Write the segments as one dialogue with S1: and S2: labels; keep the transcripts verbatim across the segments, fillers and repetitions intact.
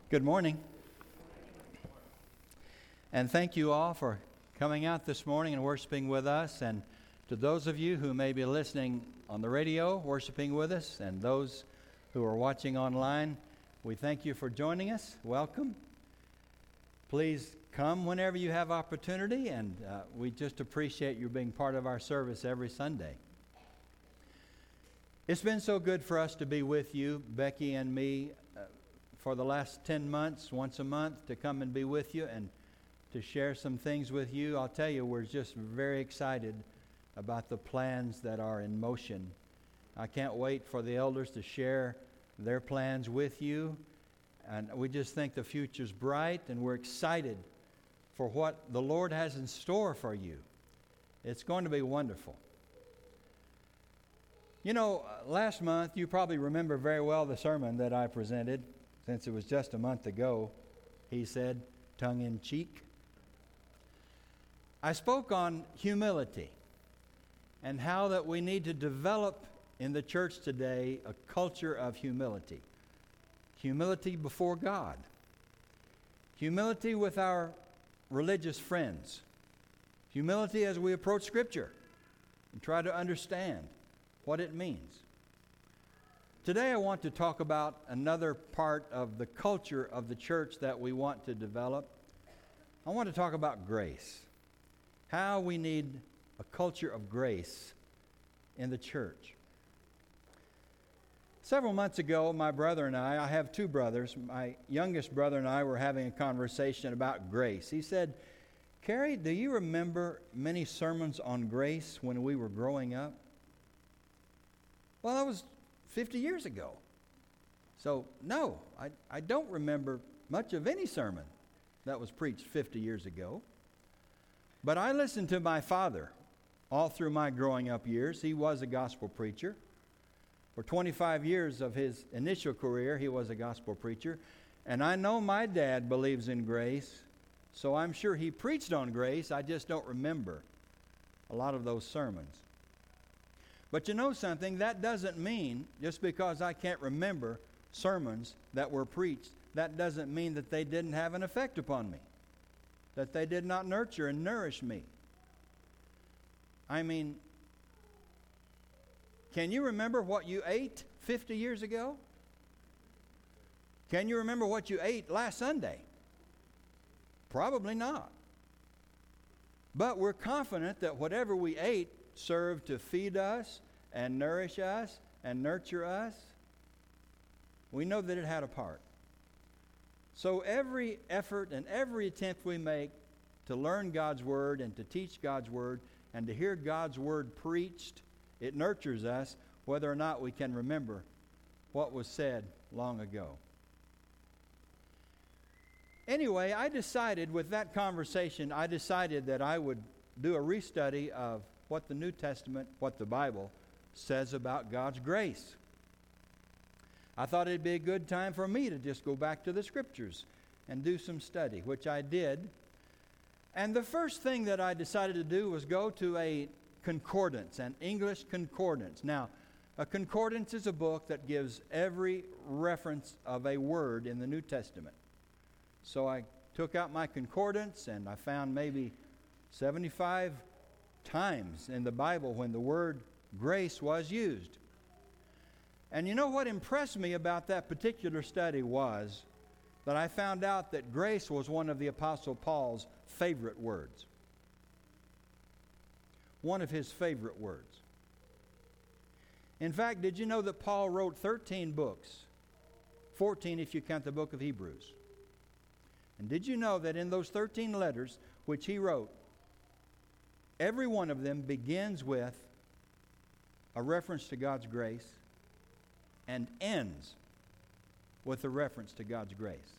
S1: Good morning. And thank you all for coming out this morning and worshiping with us. And to those of you who may be listening on the radio, worshiping with us, and those who are watching online, we thank you for joining us. Welcome. Please come whenever you have opportunity, and uh, we just appreciate you being part of our service every Sunday. It's been so good for us to be with you, Becky and me, uh, for the last ten months, once a month, to come and be with you and to share some things with you. I'll tell you, we're just very excited about the plans that are in motion. I can't wait for the elders to share their plans with you. And we just think the future's bright, and we're excited for what the Lord has in store for you. It's going to be wonderful. You know, last month, you probably remember very well the sermon that I presented, since it was just a month ago. He said, tongue-in-cheek. I spoke on humility and how that we need to develop in the church today a culture of humility. Humility before God. Humility with our religious friends. Humility as we approach Scripture and try to understand what it means. Today I want to talk about another part of the culture of the church that we want to develop. I want to talk about grace. How we need a culture of grace in the church. Several months ago, my brother and I, I have two brothers, my youngest brother and I were having a conversation about grace. He said, Kerry, do you remember many sermons on grace when we were growing up? Well, that was fifty years ago. So, no, I, I don't remember much of any sermon that was preached fifty years ago. But I listened to my father all through my growing up years. He was a gospel preacher. For twenty-five years of his initial career, he was a gospel preacher. And I know my dad believes in grace, so I'm sure he preached on grace. I just don't remember a lot of those sermons. But you know something, that doesn't mean, just because I can't remember sermons that were preached, that doesn't mean that they didn't have an effect upon me, that they did not nurture and nourish me. I mean, can you remember what you ate fifty years ago? Can you remember what you ate last Sunday? Probably not. But we're confident that whatever we ate served to feed us and nourish us and nurture us. We know that it had a part. So every effort and every attempt we make to learn God's Word and to teach God's Word and to hear God's Word preached, it nurtures us whether or not we can remember what was said long ago. Anyway, I decided with that conversation, I decided that I would do a restudy of what the New Testament, what the Bible says about God's grace. I thought it'd be a good time for me to just go back to the Scriptures and do some study, which I did. And the first thing that I decided to do was go to a concordance, an English concordance. Now, a concordance is a book that gives every reference of a word in the New Testament. So I took out my concordance and I found maybe seventy-five times in the Bible when the word grace was used. And you know what impressed me about that particular study was that I found out that grace was one of the Apostle Paul's favorite words. One of his favorite words. In fact, did you know that Paul wrote thirteen books? fourteen if you count the book of Hebrews. And did you know that in those thirteen letters which he wrote, every one of them begins with a reference to God's grace and ends with a reference to God's grace.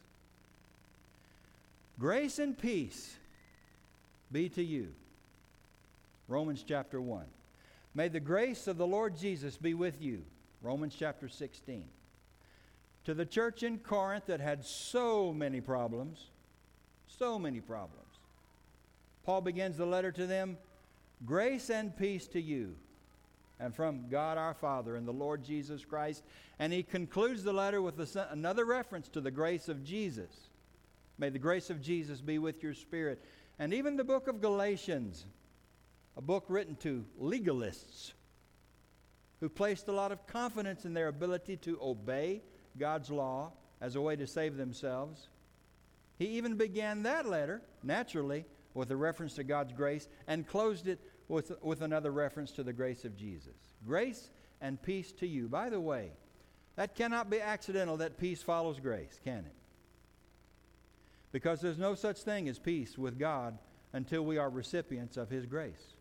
S1: Grace and peace be to you. Romans chapter one. May the grace of the Lord Jesus be with you. Romans chapter sixteen. To the church in Corinth that had so many problems, so many problems, Paul begins the letter to them, grace and peace to you and from God our Father and the Lord Jesus Christ. And he concludes the letter with a, another reference to the grace of Jesus. May the grace of Jesus be with your spirit. And even the book of Galatians, a book written to legalists who placed a lot of confidence in their ability to obey God's law as a way to save themselves. He even began that letter, naturally, with a reference to God's grace and closed it with, with another reference to the grace of Jesus. Grace and peace to you. By the way, that cannot be accidental that peace follows grace, can it? Because there's no such thing as peace with God until we are recipients of His grace.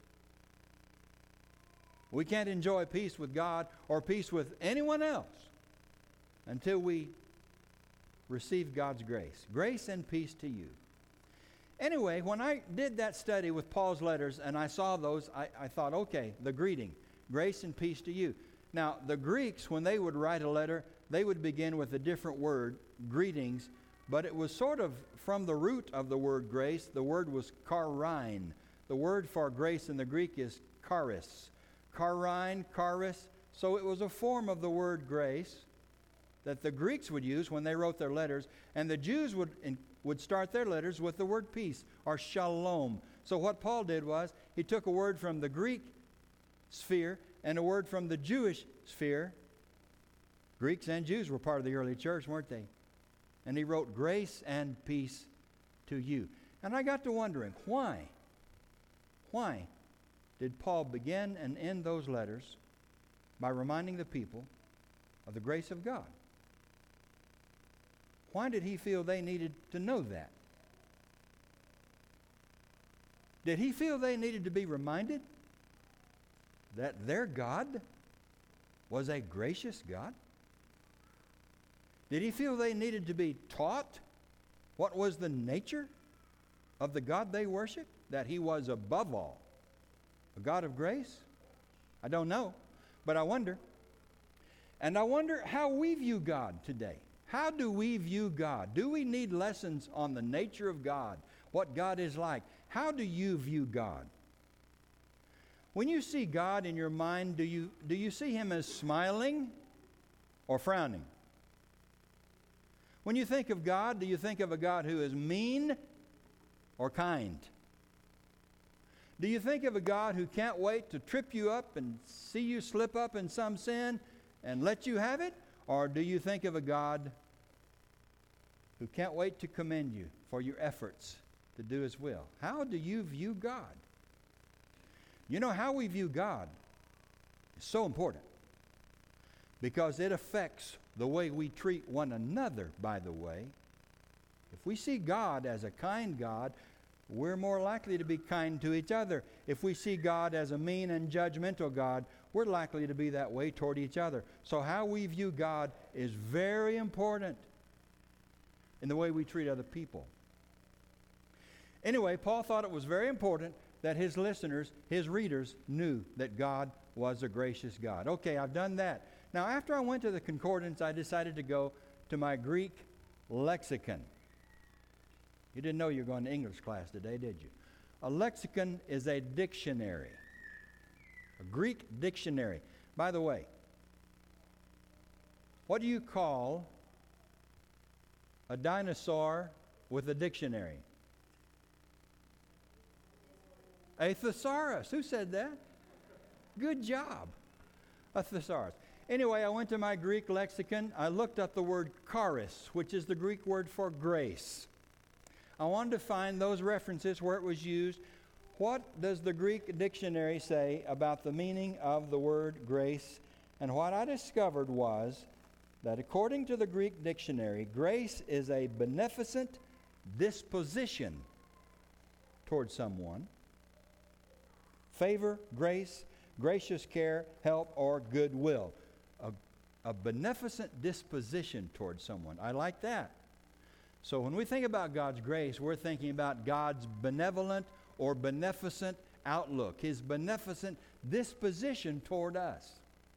S1: We can't enjoy peace with God or peace with anyone else until we receive God's grace. Grace and peace to you. Anyway, when I did that study with Paul's letters and I saw those, I, I thought, okay, the greeting, grace and peace to you. Now, the Greeks, when they would write a letter, they would begin with a different word, greetings, but it was sort of from the root of the word grace. The word was charein. The word for grace in the Greek is charis. Charein, charis. So it was a form of the word grace that the Greeks would use when they wrote their letters, and the Jews would in, would start their letters with the word peace, or shalom. So what Paul did was, he took a word from the Greek sphere and a word from the Jewish sphere. Greeks and Jews were part of the early church, weren't they? And he wrote grace and peace to you. And I got to wondering, why? Why did Paul begin and end those letters by reminding the people of the grace of God? Why did he feel they needed to know that? Did he feel they needed to be reminded that their God was a gracious God? Did he feel they needed to be taught what was the nature of the God they worshiped? That he was above all a God of grace? I don't know, but I wonder. And I wonder how we view God today. How do we view God? Do we need lessons on the nature of God, what God is like? How do you view God? When you see God in your mind, do you, do you see Him as smiling or frowning? When you think of God, do you think of a God who is mean or kind? Do you think of a God who can't wait to trip you up and see you slip up in some sin and let you have it? Or do you think of a God who can't wait to commend you for your efforts to do His will? How do you view God? You know, how we view God is so important because it affects the way we treat one another, by the way. If we see God as a kind God, we're more likely to be kind to each other. If we see God as a mean and judgmental God, we're likely to be that way toward each other. So how we view God is very important in the way we treat other people. Anyway, Paul thought it was very important that his listeners, his readers, knew that God was a gracious God. Okay, I've done that. Now, after I went to the concordance, I decided to go to my Greek lexicon. You didn't know you were going to English class today, did you? A lexicon is a dictionary. A Greek dictionary. By the way, what do you call a dinosaur with a dictionary? A thesaurus. Who said that? Good job. A thesaurus. Anyway, I went to my Greek lexicon. I looked up the word charis, which is the Greek word for grace. I wanted to find those references where it was used. What does the Greek dictionary say about the meaning of the word grace? And what I discovered was that according to the Greek dictionary, grace is a beneficent disposition toward someone. Favor, grace, gracious care, help, or goodwill. A, a beneficent disposition toward someone. I like that. So when we think about God's grace, we're thinking about God's benevolent or beneficent outlook, His beneficent disposition toward us.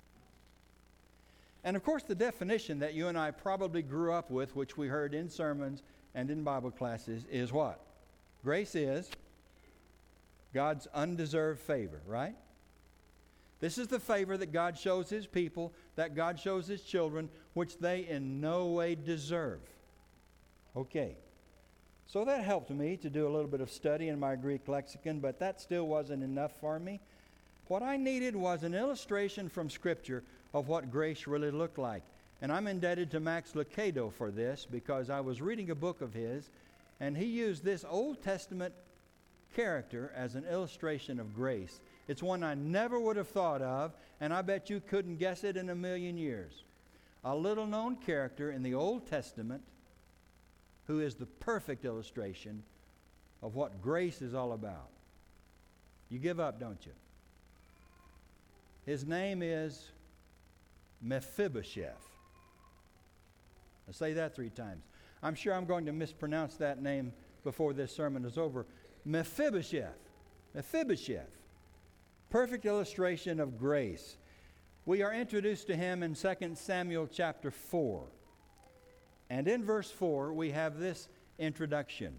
S1: And of course, the definition that you and I probably grew up with, which we heard in sermons and in Bible classes, is what? Grace is God's undeserved favor, right? This is the favor that God shows His people, that God shows His children, which they in no way deserve. Okay. So that helped me to do a little bit of study in my Greek lexicon, but that still wasn't enough for me. What I needed was an illustration from Scripture of what grace really looked like. And I'm indebted to Max Lucado for this, because I was reading a book of his, and he used this Old Testament character as an illustration of grace. It's one I never would have thought of, and I bet you couldn't guess it in a million years. A little-known character in the Old Testament who is the perfect illustration of what grace is all about. You give up, don't you? His name is Mephibosheth. I'll say that three times. I'm sure I'm going to mispronounce that name before this sermon is over. Mephibosheth. Mephibosheth. Perfect illustration of grace. We are introduced to him in Second Samuel chapter four. And in verse four, we have this introduction.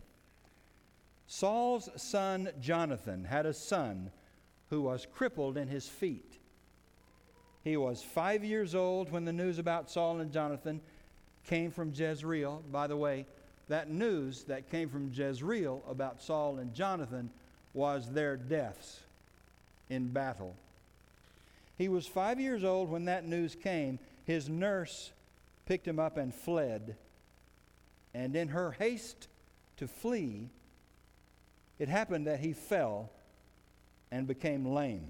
S1: Saul's son Jonathan had a son who was crippled in his feet. He was five years old when the news about Saul and Jonathan came from Jezreel. By the way, that news that came from Jezreel about Saul and Jonathan was their deaths in battle. He was five years old when that news came. His nurse picked him up and fled. And in her haste to flee, it happened that he fell and became lame.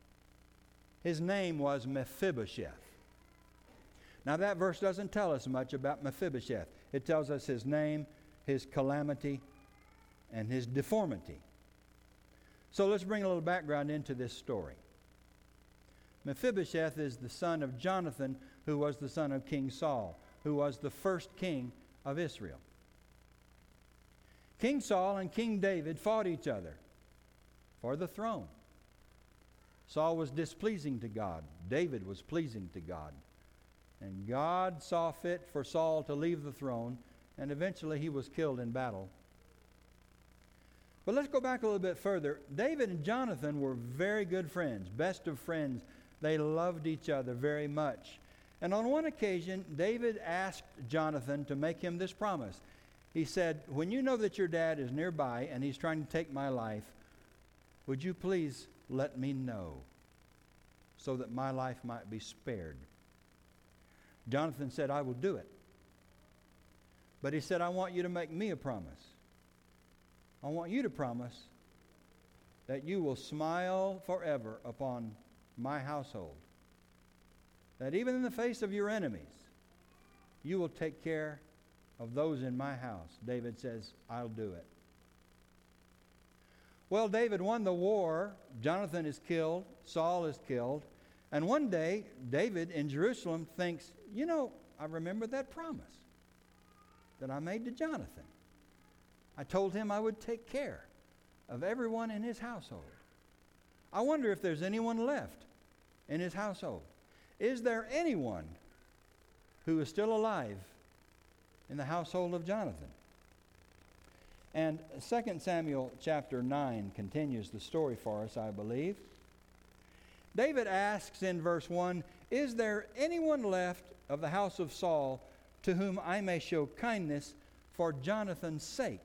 S1: His name was Mephibosheth. Now that verse doesn't tell us much about Mephibosheth. It tells us his name, his calamity, and his deformity. So let's bring a little background into this story. Mephibosheth is the son of Jonathan, who was the son of King Saul, who was the first king of Israel. King Saul and King David fought each other for the throne. Saul was displeasing to God. David was pleasing to God. And God saw fit for Saul to leave the throne, and eventually he was killed in battle. But let's go back a little bit further. David and Jonathan were very good friends, best of friends. They loved each other very much. And on one occasion, David asked Jonathan to make him this promise. He said, when you know that your dad is nearby and he's trying to take my life, would you please let me know so that my life might be spared? Jonathan said, I will do it. But he said, I want you to make me a promise. I want you to promise that you will smile forever upon my household. That even in the face of your enemies, you will take care of those in my house. David says, I'll do it. Well, David won the war. Jonathan is killed. Saul is killed. And one day, David in Jerusalem thinks, you know, I remember that promise that I made to Jonathan. I told him I would take care of everyone in his household. I wonder if there's anyone left in his household. Is there anyone who is still alive in the household of Jonathan? And Second Samuel chapter nine continues the story for us, I believe. David asks in verse one, is there anyone left of the house of Saul to whom I may show kindness for Jonathan's sake?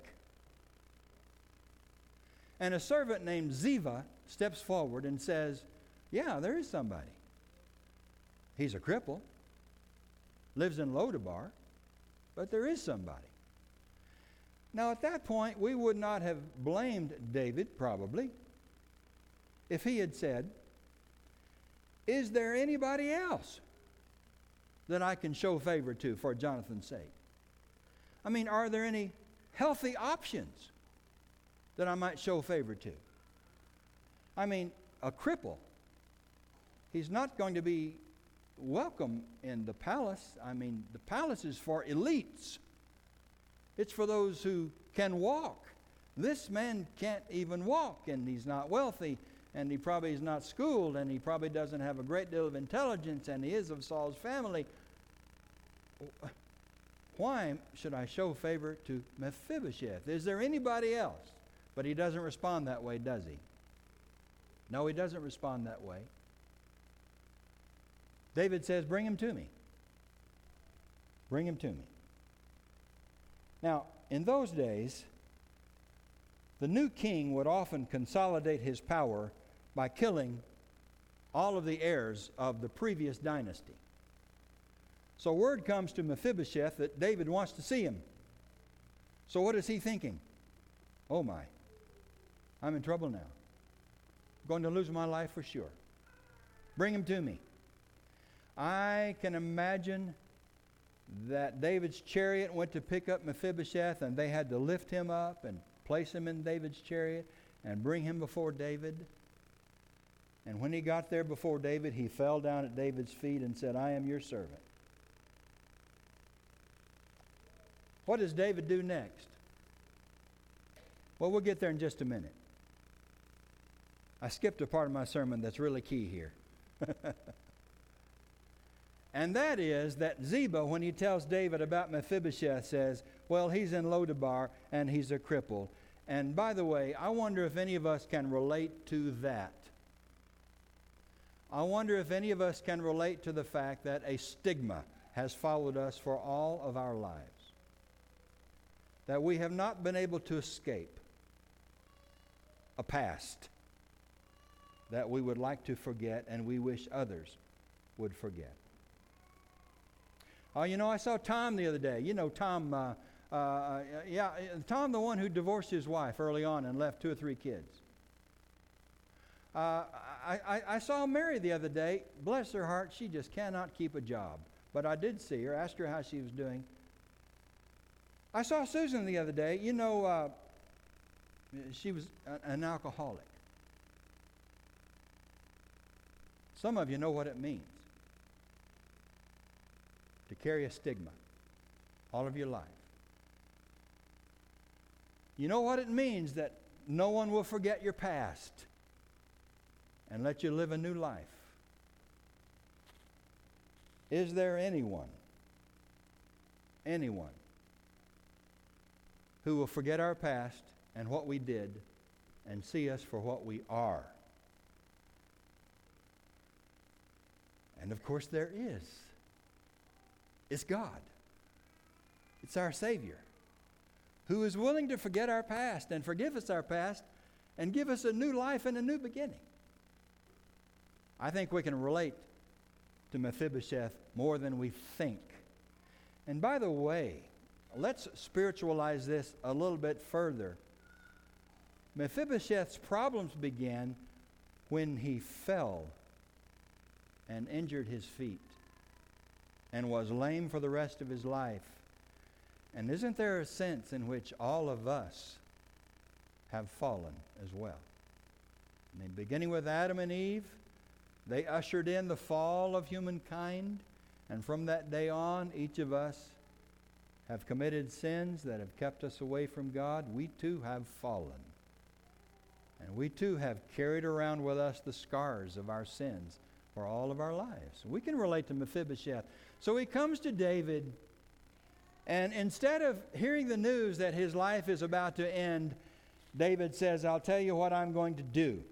S1: And a servant named Ziva steps forward and says, yeah, there is somebody. He's a cripple, lives in Lodabar, but there is somebody. Now at that point, we would not have blamed David, probably, if he had said, is there anybody else that I can show favor to for Jonathan's sake? I mean, are there any healthy options that I might show favor to? I mean, a cripple, he's not going to be welcome in the palace. I mean, the palace is for elites. It's for those who can walk. This man can't even walk, and he's not wealthy, and he probably is not schooled, and he probably doesn't have a great deal of intelligence, and he is of Saul's family. Why should I show favor to Mephibosheth? Is there anybody else? But he doesn't respond that way, does he? No, he doesn't respond that way. David says, bring him to me. Bring him to me. Now, in those days, the new king would often consolidate his power by killing all of the heirs of the previous dynasty. So word comes to Mephibosheth that David wants to see him. So what is he thinking? Oh my, I'm in trouble now. I'm going to lose my life for sure. Bring him to me. I can imagine that David's chariot went to pick up Mephibosheth, and they had to lift him up and place him in David's chariot and bring him before David. And when he got there before David, he fell down at David's feet and said, I am your servant. What does David do next? Well, we'll get there in just a minute. I skipped a part of my sermon that's really key here. And that is that Ziba, when he tells David about Mephibosheth, says, well, he's in Lodabar and he's a cripple. And by the way, I wonder if any of us can relate to that. I wonder if any of us can relate to the fact that a stigma has followed us for all of our lives. That we have not been able to escape a past that we would like to forget and we wish others would forget. Oh, you know, I saw Tom the other day. You know, Tom, uh, uh, yeah, Tom, the one who divorced his wife early on and left two or three kids. Uh, I, I, I saw Mary the other day. Bless her heart, she just cannot keep a job. But I did see her, asked her how she was doing. I saw Susan the other day. You know, uh, she was a, an alcoholic. Some of you know what it means to carry a stigma all of your life. You know what it means that no one will forget your past and let you live a new life. Is there anyone, anyone who will forget our past and what we did and see us for what we are? And of course there is. It's God. It's our Savior, who is willing to forget our past and forgive us our past and give us a new life and a new beginning. I think we can relate to Mephibosheth more than we think. And by the way, let's spiritualize this a little bit further. Mephibosheth's problems began when he fell and injured his feet and was lame for the rest of his life. And isn't there a sense in which all of us have fallen as well? I mean, beginning with Adam and Eve, they ushered in the fall of humankind, and from that day on, each of us have committed sins that have kept us away from God. We too have fallen. And we too have carried around with us the scars of our sins for all of our lives. We can relate to Mephibosheth. So he comes to David, and instead of hearing the news that his life is about to end, David says, I'll tell you what I'm going to do.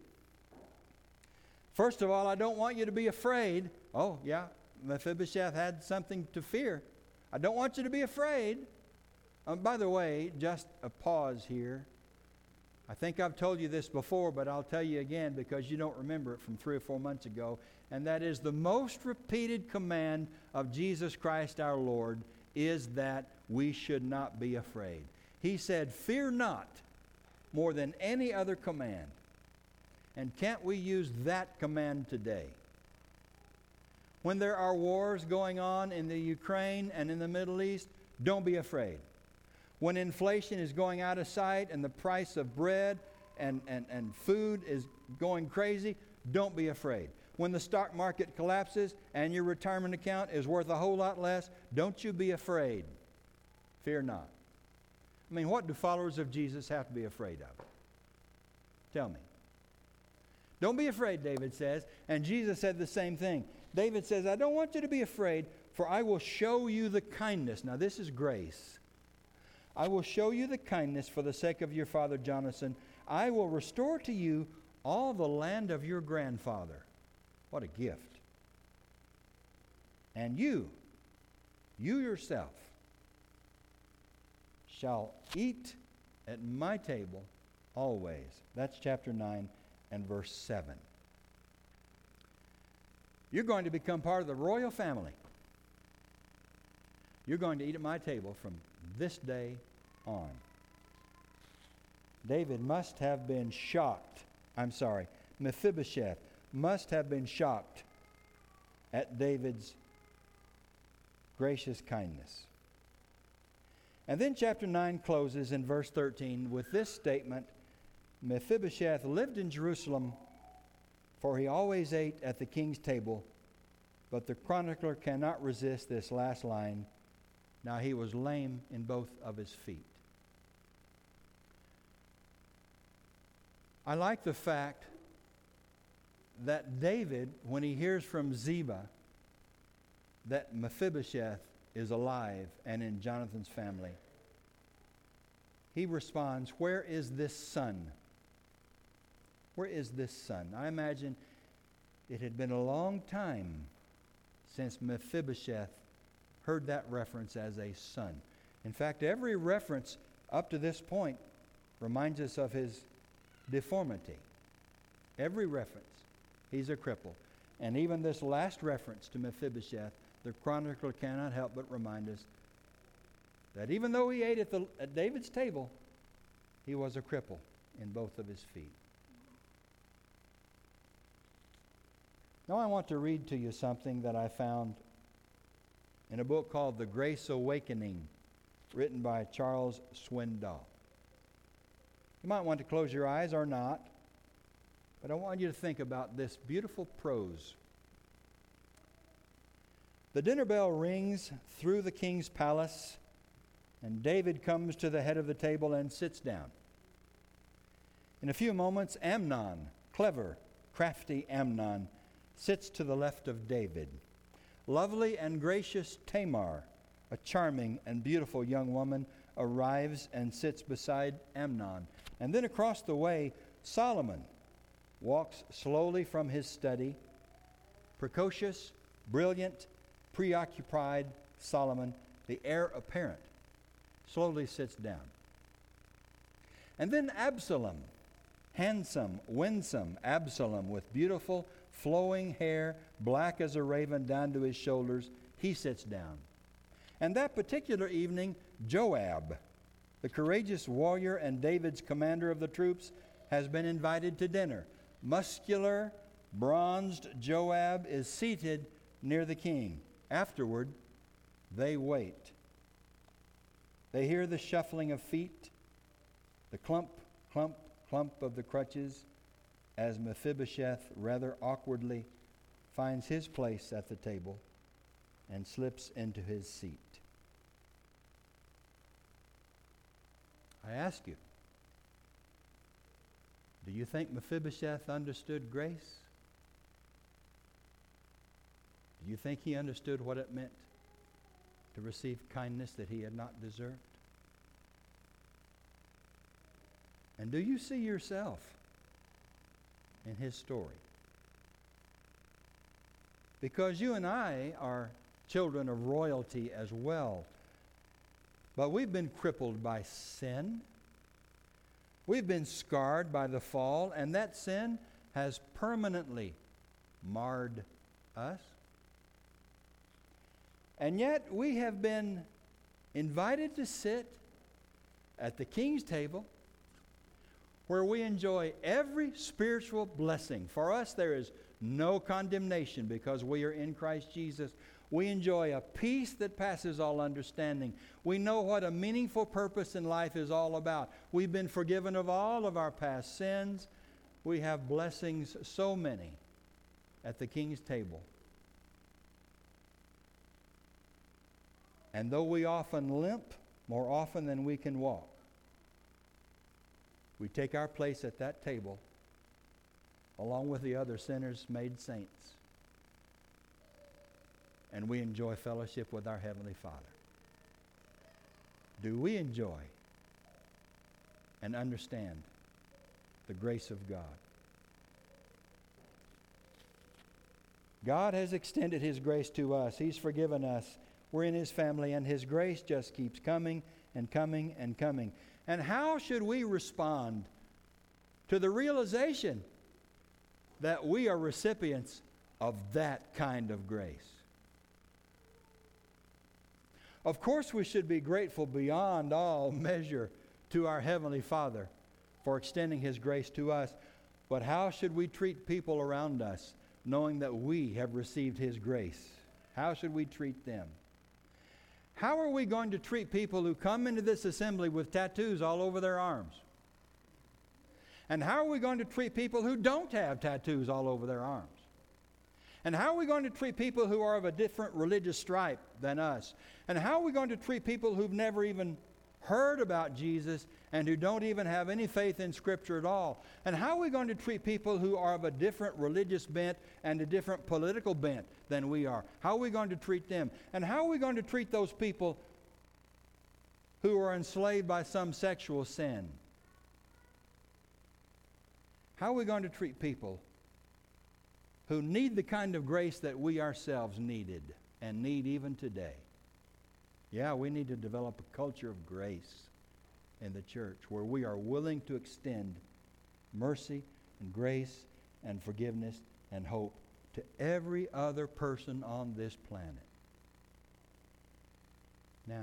S1: First of all, I don't want you to be afraid. Oh, yeah, Mephibosheth had something to fear. I don't want you to be afraid. Um, by the way, just a pause here. I think I've told you this before, but I'll tell you again because you don't remember it from three or four months ago. And that is the most repeated command of Jesus Christ our Lord is that we should not be afraid. He said, fear not, more than any other command. And can't we use that command today? When there are wars going on in the Ukraine and in the Middle East, don't be afraid. When inflation is going out of sight and the price of bread and, and, and food is going crazy, don't be afraid. When the stock market collapses and your retirement account is worth a whole lot less, don't you be afraid. Fear not. I mean, what do followers of Jesus have to be afraid of? Tell me. Don't be afraid, David says. And Jesus said the same thing. David says, I don't want you to be afraid, for I will show you the kindness. Now, this is grace. I will show you the kindness for the sake of your father Jonathan. I will restore to you all the land of your grandfather. What a gift. And you, you yourself, shall eat at my table always. That's chapter nine and verse seven. You're going to become part of the royal family. You're going to eat at my table from this day on. David must have been shocked. I'm sorry, Mephibosheth must have been shocked at David's gracious kindness. And then chapter nine closes in verse thirteen with this statement, Mephibosheth lived in Jerusalem, for he always ate at the king's table. But the chronicler cannot resist this last line. Now he was lame in both of his feet. I like the fact that David, when he hears from Ziba that Mephibosheth is alive and in Jonathan's family, he responds, where is this son? Where is this son? I imagine it had been a long time since Mephibosheth heard that reference as a son. In fact, every reference up to this point reminds us of his deformity. Every reference. He's a cripple. And even this last reference to Mephibosheth, the chronicler cannot help but remind us that even though he ate at, the, at David's table, he was a cripple in both of his feet. Now I want to read to you something that I found in a book called The Grace Awakening, written by Charles Swindoll. You might want to close your eyes or not, but I want you to think about this beautiful prose. The dinner bell rings through the king's palace, and David comes to the head of the table and sits down. In a few moments, Amnon, clever, crafty Amnon, sits to the left of David. Lovely and gracious Tamar, a charming and beautiful young woman, arrives and sits beside Amnon. And then across the way, Solomon walks slowly from his study. Precocious, brilliant, preoccupied Solomon, the heir apparent, slowly sits down. And then Absalom, handsome, winsome Absalom with beautiful, flowing hair, black as a raven down to his shoulders, he sits down. And that particular evening, Joab, the courageous warrior and David's commander of the troops, has been invited to dinner. Muscular, bronzed Joab is seated near the king. Afterward, they wait. They hear the shuffling of feet, the clump, clump, clump of the crutches, as Mephibosheth rather awkwardly finds his place at the table and slips into his seat. I ask you, do you think Mephibosheth understood grace? Do you think he understood what it meant to receive kindness that he had not deserved? And do you see yourself in his story? Because you and I are children of royalty as well. But we've been crippled by sin. We've been scarred by the fall, and that sin has permanently marred us. And yet we have been invited to sit at the king's table, where we enjoy every spiritual blessing. For us, there is no condemnation because we are in Christ Jesus. We enjoy a peace that passes all understanding. We know what a meaningful purpose in life is all about. We've been forgiven of all of our past sins. We have blessings so many at the king's table. And though we often limp, more often than we can walk, we take our place at that table along with the other sinners made saints. And we enjoy fellowship with our Heavenly Father. Do we enjoy and understand the grace of God? God has extended His grace to us. He's forgiven us. We're in His family, and His grace just keeps coming and coming and coming. And how should we respond to the realization that we are recipients of that kind of grace? Of course, we should be grateful beyond all measure to our Heavenly Father for extending His grace to us. But how should we treat people around us, knowing that we have received His grace? How should we treat them? How are we going to treat people who come into this assembly with tattoos all over their arms? And how are we going to treat people who don't have tattoos all over their arms? And how are we going to treat people who are of a different religious stripe than us? And how are we going to treat people who've never even heard about Jesus and who don't even have any faith in Scripture at all? And how are we going to treat people who are of a different religious bent and a different political bent than we are? How are we going to treat them? And how are we going to treat those people who are enslaved by some sexual sin? How are we going to treat people who need the kind of grace that we ourselves needed and need even today? Yeah, we need to develop a culture of grace in the church where we are willing to extend mercy and grace and forgiveness and hope to every other person on this planet. Now,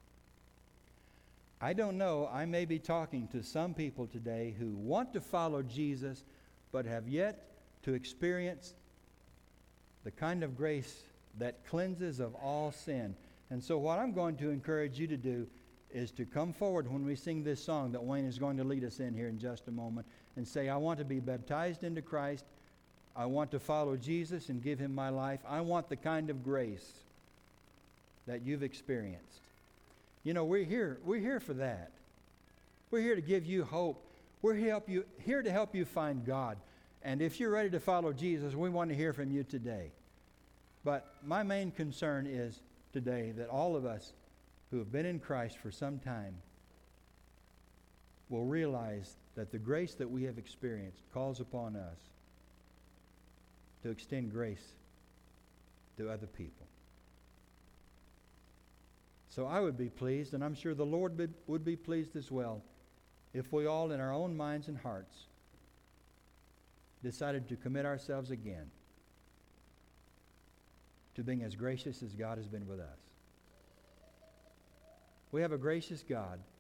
S1: I don't know, I may be talking to some people today who want to follow Jesus but have yet to experience the kind of grace that cleanses of all sin. And so what I'm going to encourage you to do is to come forward when we sing this song that Wayne is going to lead us in here in just a moment and say, I want to be baptized into Christ. I want to follow Jesus and give Him my life. I want the kind of grace that you've experienced. You know, we're here, we're here for that. We're here to give you hope. We're help you, here to help you find God. And if you're ready to follow Jesus, we want to hear from you today. But my main concern is today that all of us who have been in Christ for some time will realize that the grace that we have experienced calls upon us to extend grace to other people. So I would be pleased, and I'm sure the Lord be, would be pleased as well, if we all in our own minds and hearts decided to commit ourselves again to being as gracious as God has been with us. We have a gracious God